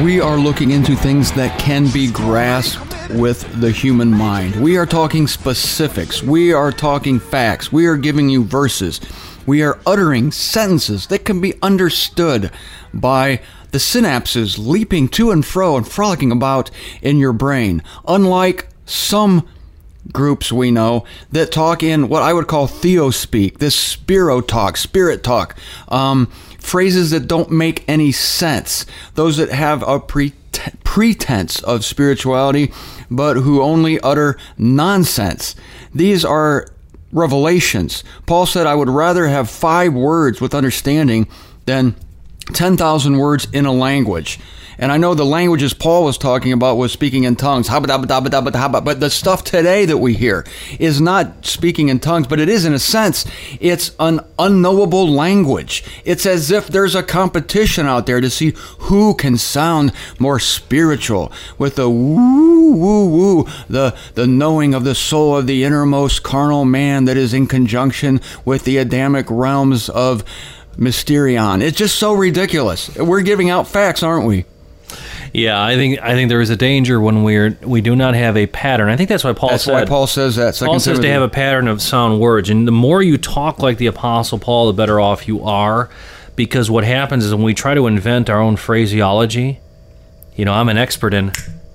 we are looking into things that can be grasped with the human mind. We are talking specifics. We are talking facts. We are giving you verses. We are uttering sentences that can be understood by the synapses leaping to and fro and frolicking about in your brain. Unlike some groups we know that talk in what I would call theospeak, this spirit talk, phrases that don't make any sense, those that have a pretense of spirituality, but who only utter nonsense. These are revelations. Paul said, I would rather have 5 words with understanding than 10,000 words in a language. And I know the languages Paul was talking about was speaking in tongues, but the stuff today that we hear is not speaking in tongues, but it is, in a sense, it's an unknowable language. It's as if there's a competition out there to see who can sound more spiritual with the woo, woo, woo, the knowing of the soul of the innermost carnal man that is in conjunction with the Adamic realms of Mysterion. It's just so ridiculous. We're giving out facts, aren't we? Yeah, I think there is a danger when we do not have a pattern. I think that's why Paul said. That's why Paul says that. Paul says to have a pattern of sound words, and the more you talk like the Apostle Paul, the better off you are. Because what happens is when we try to invent our own phraseology, I'm an expert in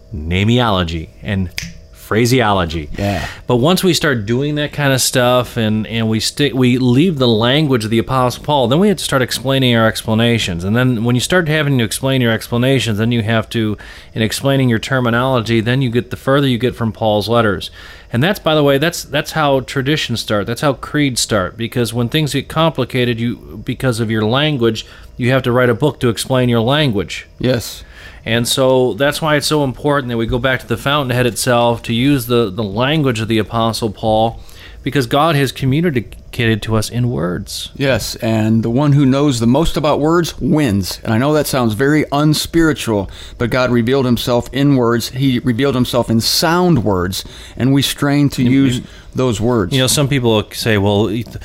namiology and phraseology. Yeah. But once we start doing that kind of stuff and we leave the language of the Apostle Paul, then we have to start explaining our explanations. And then when you start having to explain your explanations, then you have to, in explaining your terminology, then you get the further you get from Paul's letters. And that's, by the way, that's how traditions start. That's how creeds start. Because when things get complicated, because of your language, you have to write a book to explain your language. Yes. And so that's why it's so important that we go back to the fountainhead itself to use the language of the Apostle Paul, because God has communicated to us in words. Yes, and the one who knows the most about words wins. And I know that sounds very unspiritual, but God revealed himself in words. He revealed himself in sound words, and we strain to use those words. Some people say, well,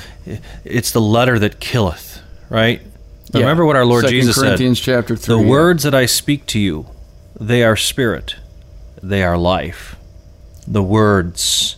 it's the letter that killeth, right? Yeah. Remember what our Lord Jesus said. 2 Corinthians chapter 3. The words that I speak to you, they are spirit, they are life. The words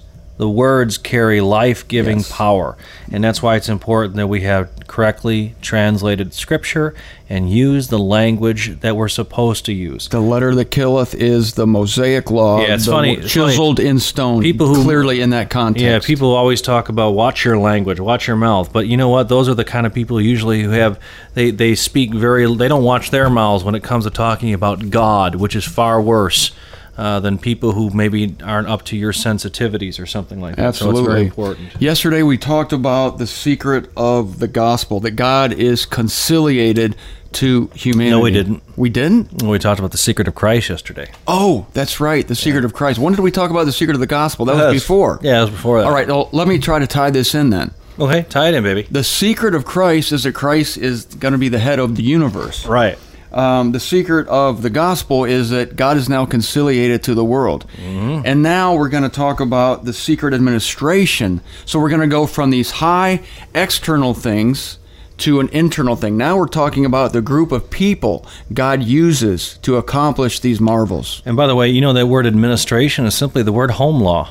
carry life-giving power. And that's why it's important that we have correctly translated Scripture and use the language that we're supposed to use. The letter that killeth is the Mosaic law. Yeah, it's funny. Chiseled in stone, clearly in that context. Yeah, people always talk about watch your language, watch your mouth. But you know what? Those are the kind of people usually who have, they speak they don't watch their mouths when it comes to talking about God, which is far worse than people who maybe aren't up to your sensitivities or something like that. Absolutely. So it's very important. Yesterday we talked about the secret of the gospel, that God is conciliated to humanity. No, we didn't. We didn't? We talked about the secret of Christ yesterday. Oh, that's right, the secret of Christ. When did we talk about the secret of the gospel? That was before. Yeah, it was before that. All right, well, let me try to tie this in then. Okay, tie it in, baby. The secret of Christ is that Christ is going to be the head of the universe. Right. The secret of the gospel is that God is now conciliated to the world. Mm-hmm. And now we're going to talk about the secret administration. So we're going to go from these high external things to an internal thing. Now we're talking about the group of people God uses to accomplish these marvels. And by the way, that word administration is simply the word home law,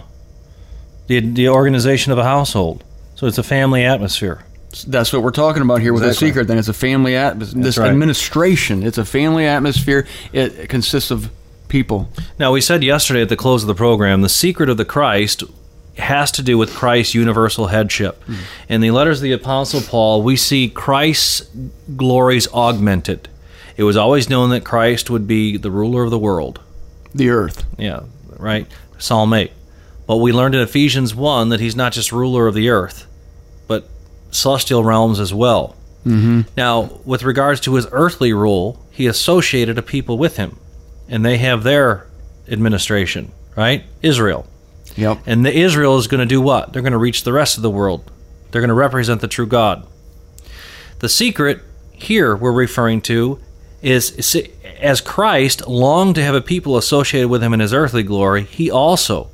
the organization of a household. So it's a family atmosphere. That's what we're talking about here with the secret. Then it's a family atmosphere. This administration, it's a family atmosphere. It consists of people. Now, we said yesterday at the close of the program, the secret of the Christ has to do with Christ's universal headship. In the letters of the Apostle Paul, we see Christ's glories augmented. It was always known that Christ would be the ruler of the world. The earth. Yeah, right? Psalm 8. But we learned in Ephesians 1 that he's not just ruler of the earth, but celestial realms as well. Mm-hmm. Now, with regards to his earthly rule, he associated a people with him, and they have their administration, right? Israel. Yep. And Israel is going to do what? They're going to reach the rest of the world. They're going to represent the true God. The secret here we're referring to is, as Christ longed to have a people associated with him in his earthly glory, he also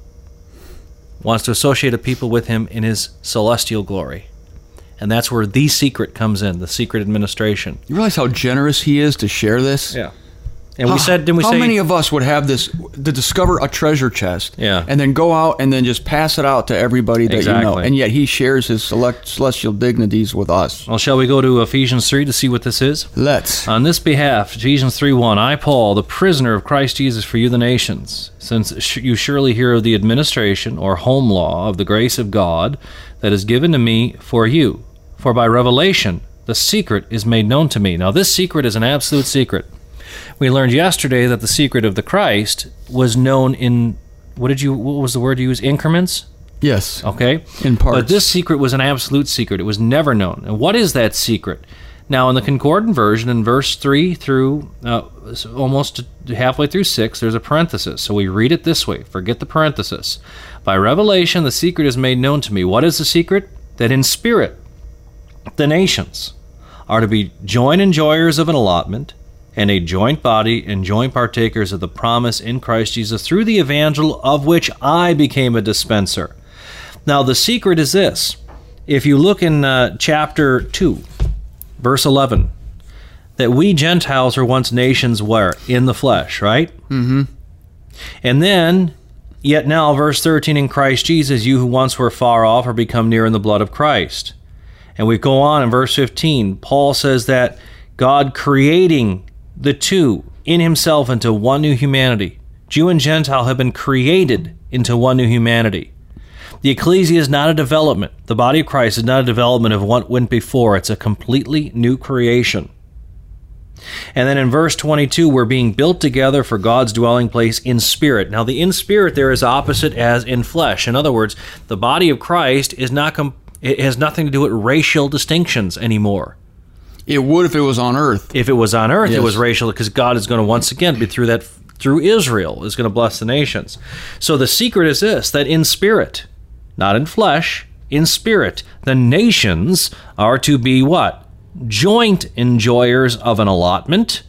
wants to associate a people with him in his celestial glory. And that's where the secret comes in, the secret administration. You realize how generous he is to share this? Yeah. And we said, didn't we say? How many of us would have this, to discover a treasure chest, Yeah. and then go out and then just pass it out to everybody that you know, Exactly. and yet he shares his celestial dignities with us. Well, shall we go to Ephesians 3 to see what this is? Let's. On this behalf, Ephesians 3:1, I, Paul, the prisoner of Christ Jesus for you the nations, since you surely hear of the administration or home law of the grace of God that is given to me for you. For by revelation the secret is made known to me. Now this secret is an absolute secret. We learned yesterday that the secret of the Christ was known in, what was the word you used? Increments? Yes. Okay? In parts. But this secret was an absolute secret. It was never known. And what is that secret? Now, in the Concordant version, in verse 3 through almost halfway through 6, there's a parenthesis. So we read it this way. Forget the parenthesis. By revelation, the secret is made known to me. What is the secret? That in spirit, the nations are to be joint enjoyers of an allotment and a joint body and joint partakers of the promise in Christ Jesus through the evangel of which I became a dispenser. Now, the secret is this. If you look in chapter 2, verse 11, that we Gentiles were once nations where? In the flesh, right? Mm-hmm. And then, yet now, verse 13, in Christ Jesus, you who once were far off are become near in the blood of Christ. And we go on in verse 15, Paul says that God creating the two in himself into one new humanity. Jew and Gentile have been created into one new humanity. The ecclesia is not a development. The body of Christ is not a development of what went before. It's a completely new creation. And then in verse 22, we're being built together for God's dwelling place in spirit. Now, the in spirit there is opposite as in flesh. In other words, the body of Christ is not it has nothing to do with racial distinctions anymore. It would if it was on earth. If it was on earth, Yes. It was racial, because God is going to once again be through Israel is going to bless the nations. So the secret is this, that in spirit, not in flesh, in spirit, the nations are to be what? Joint enjoyers of an allotment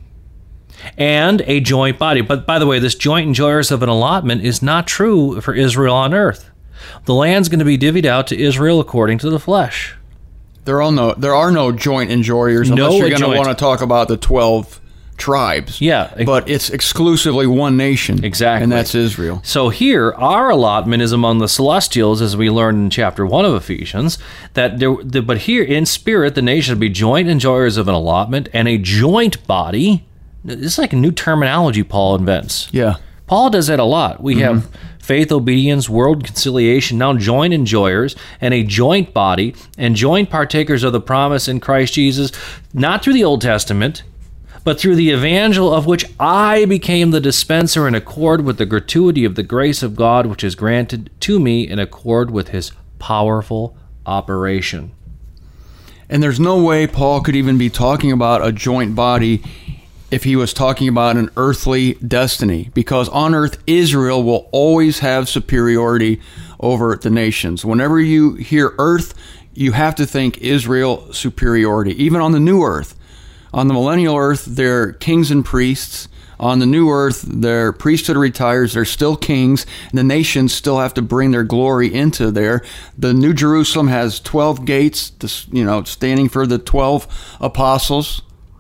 and a joint body. But by the way, this joint enjoyers of an allotment is not true for Israel on earth. The land's going to be divvied out to Israel according to the flesh. There are no joint enjoyers unless No you're going to joint. want to talk about the 12 tribes. Yeah. But it's exclusively one nation. Exactly. And that's Israel. So here, our allotment is among the celestials, as we learned in chapter 1 of Ephesians, but here in spirit, the nations will be joint enjoyers of an allotment and a joint body. This is like a new terminology Paul invents. Yeah. Paul does that a lot. We have faith, obedience, world conciliation, now joint enjoyers, and a joint body, and joint partakers of the promise in Christ Jesus, not through the Old Testament, but through the evangel of which I became the dispenser in accord with the gratuity of the grace of God, which is granted to me in accord with his powerful operation. And there's no way Paul could even be talking about a joint body if he was talking about an earthly destiny, because on earth, Israel will always have superiority over the nations. Whenever you hear earth, you have to think Israel superiority. Even on the new earth. On the millennial earth, they're kings and priests. On the new earth, their priesthood retires. They're still kings. And the nations still have to bring their glory into there. The New Jerusalem has 12 gates, standing for the 12 apostles.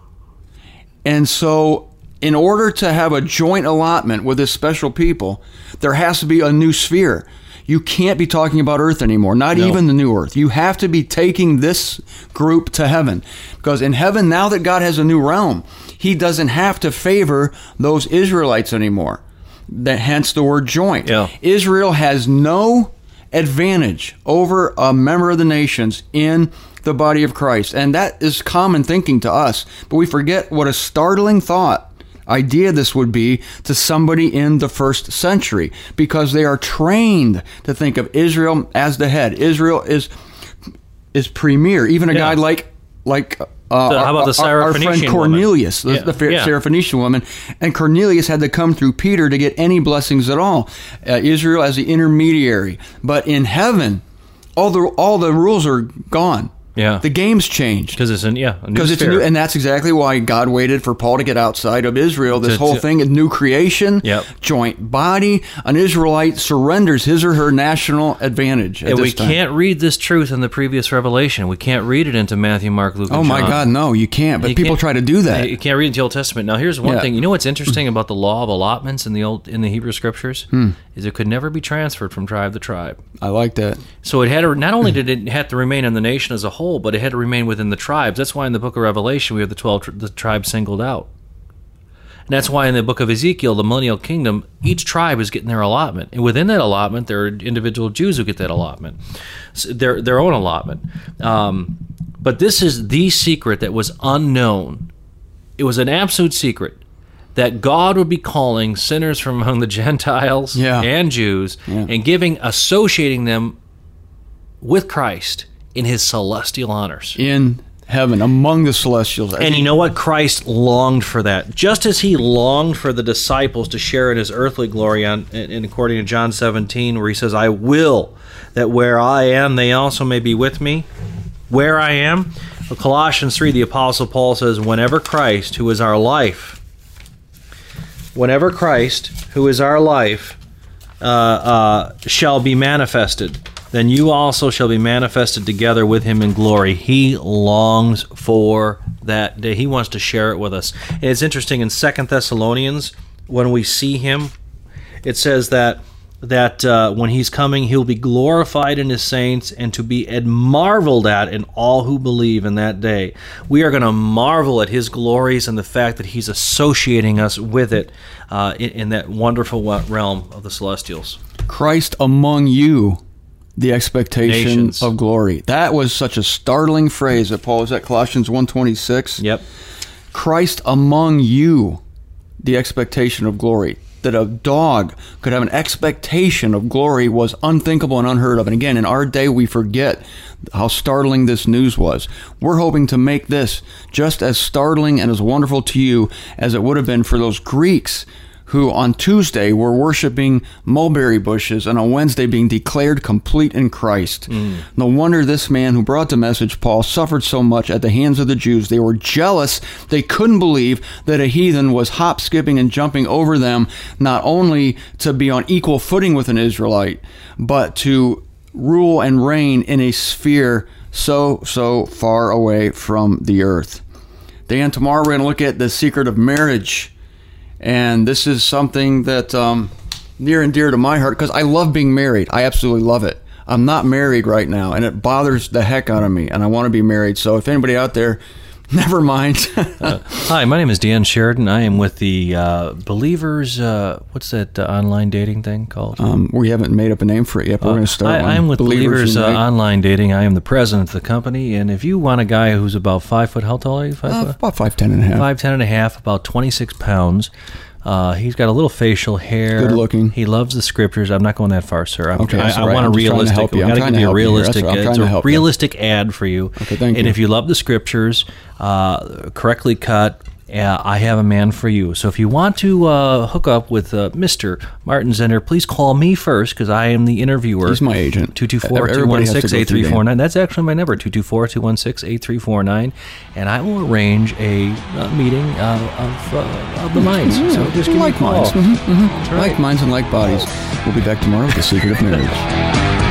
And so, in order to have a joint allotment with this special people, there has to be a new sphere. You can't be talking about earth anymore, not even the new earth. You have to be taking this group to heaven. Because in heaven, now that God has a new realm, he doesn't have to favor those Israelites anymore. Hence the word joint. Yeah. Israel has no advantage over a member of the nations in the body of Christ. And that is common thinking to us. But we forget what a startling idea this would be to somebody in the first century, because they are trained to think of Israel as the head. Israel is premier. Even a guy like how about the our friend Syrophoenician Cornelius, the woman? Syrophoenician woman. And Cornelius had to come through Peter to get any blessings at all. Israel as the intermediary. But in heaven, all the rules are gone. Yeah. The game's changed. Because it's a new Because it's a new, and that's exactly why God waited for Paul to get outside of Israel. This whole thing, a new creation, joint body. An Israelite surrenders his or her national advantage. And we can't read this truth in the previous revelation. We can't read it into Matthew, Mark, Luke, and John. Oh my God, no, you can't. But people try to do that. You can't read into the Old Testament. Now, here's one thing. You know what's interesting about the law of allotments in the Hebrew Scriptures? Is it could never be transferred from tribe to tribe. I like that. So it had to, not only did it have to remain in the nation as a whole, but it had to remain within the tribes. That's why in the book of Revelation we have the tribes singled out. And that's why in the book of Ezekiel, the millennial kingdom, each tribe is getting their allotment. And within that allotment, there are individual Jews who get that allotment, so their own allotment. But this is the secret that was unknown. It was an absolute secret that God would be calling sinners from among the Gentiles and Jews and associating them with Christ in his celestial honors. In heaven, among the celestials. And you know what? Christ longed for that. Just as he longed for the disciples to share in his earthly glory, and according to John 17, where he says, I will that where I am, they also may be with me. Where I am. In Colossians 3, the Apostle Paul says, whenever Christ, who is our life, shall be manifested, then you also shall be manifested together with him in glory. He longs for that day. He wants to share it with us. And it's interesting, in 2 Thessalonians, when we see him, it says that when he's coming, he'll be glorified in his saints and to be marveled at in all who believe in that day. We are going to marvel at his glories and the fact that he's associating us with it in that wonderful realm of the celestials. Christ among you, the expectation of glory. That was such a startling phrase that Paul was at Colossians 1:26. Yep. Christ among you, the expectation of glory. That a dog could have an expectation of glory was unthinkable and unheard of. And again, in our day, we forget how startling this news was. We're hoping to make this just as startling and as wonderful to you as it would have been for those Greeks who on Tuesday were worshiping mulberry bushes and on Wednesday being declared complete in Christ. No wonder this man who brought the message, Paul, suffered so much at the hands of the Jews. They were jealous. They couldn't believe that a heathen was hop, skipping, and jumping over them, not only to be on equal footing with an Israelite, but to rule and reign in a sphere so far away from the earth. Dan, tomorrow we're going to look at the secret of marriage. And this is something that near and dear to my heart because I love being married. I absolutely love it. I'm not married right now, and it bothers the heck out of me, and I want to be married. So if anybody out there, never mind. Hi, my name is Dan Sheridan. I am with the Believers, what's that online dating thing called? We haven't made up a name for it yet, but we're going to start one. I'm with Believers Online Dating. I am the president of the company, and if you want a guy who's about 5 foot, how tall are you? About 5'10" and a half. 5'10" and a half, about 26 pounds. He's got a little facial hair. Good looking. He loves the scriptures. I'm not going that far, sir. I want a realistic. We got to give you a realistic. It's a realistic ad for you. Okay, thank you. And if you love the scriptures, correctly cut, I have a man for you. So if you want to hook up with Mr. Martin Zender, please call me first because I am the interviewer. He's my agent. 224-216-8349. That's actually my number, 224-216-8349. And I will arrange a meeting of the minds. So just give me a call. Minds. Right. Like minds and like bodies. We'll be back tomorrow with The Secret of Marriage.